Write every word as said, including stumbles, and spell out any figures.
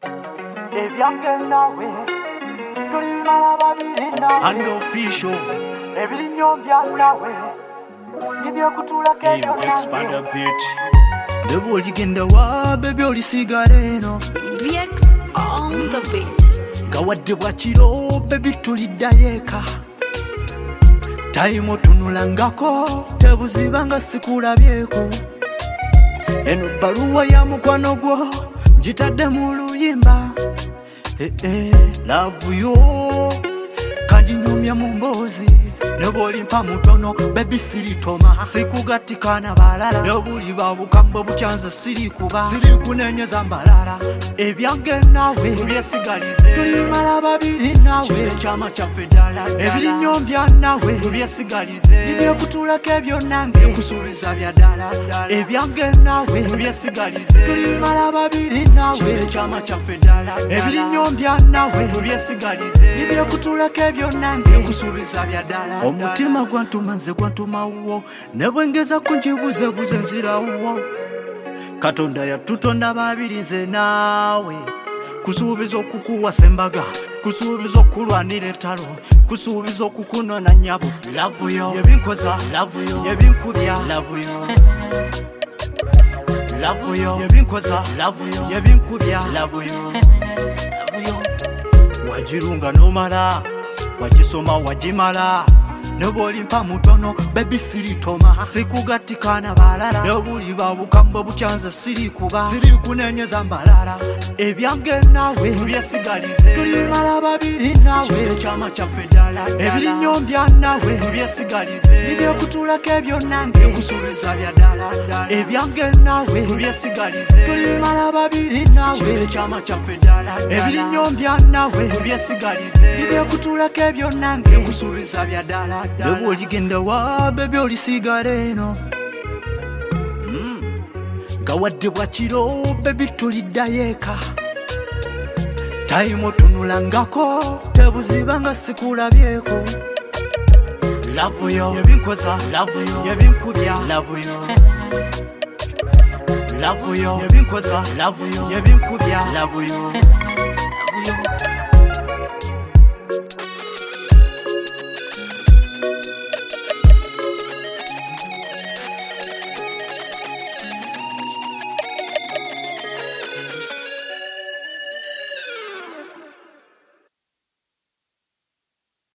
ebyange nawe tulimala babiri nawe unofficial ebirinyo bya nawe nibyokutulako ebyo expand a bit Baby oligenda wa baby olisigala eno V X on the beat gawadde bwakiro baby tuliddayo eka time otunulangako tebuzibanga sikulabyeko eno baluwa ya mukwano gwo njitadde mu luyimba eh eh love yo kanjinyumya mu mbozi Nebolimpa mutono baby siri toma sikugatikana balala Nebuli babukambo buchanza siri kuba siri kunenyeza mbalala ebyange nawe tubyesigalize tulimala babiri nawe chile chama cha fedala ebirinyombya nawe tubyesigalize nibyokutulako ebyo nange kusubiza bya dala ebyange nawe tubyesigalize tulimala babiri nawe chile chama cha fedala ebirinyombya nawe tubyesigalize nibyokutulako ebyo nange kusubiza bya dala omutima gwantumanze gwantumawuwo nebwengeza kunjibuze buze nzirawo Katonda yatutonda babiri nze naawe kusuubiza okukuwasa embaga kusuubiza okulwanira ettalo kusuubiza okukunona nnyabo love yo yebinkoza love yo yebinkubya love yo love yo yebinkoza love yo yebinkubya love yo love yo wajirunga nomala wajisoma wajimala Nebolimpa mutono baby siri toma sikugatikana balala Nebuli babukambo buchanza siri kuba siri kunenyeza mbalala ebyange nawe tubyesigalize tulimala babiri nawe chile chama cha fedala ebirinyombya nawe tubyesigalize nibyokutulako ebyo nange kusubiza bya dala ebyange nawe tubyesigalize tulimala babiri nawe chile chama cha fedala ebirinyombya nawe tubyesigalize nibyokutulako ebyo nange kusubiza bya dala Baby oligenda wa baby olisigala eno gawadde bwakiro baby tuliddayo eka time otunulangako tebuzibanga sikulabyeko love yo yebinkoza love yo yebinkubya love yo love yo yebinkoza love yo yebinkubya love yo love yo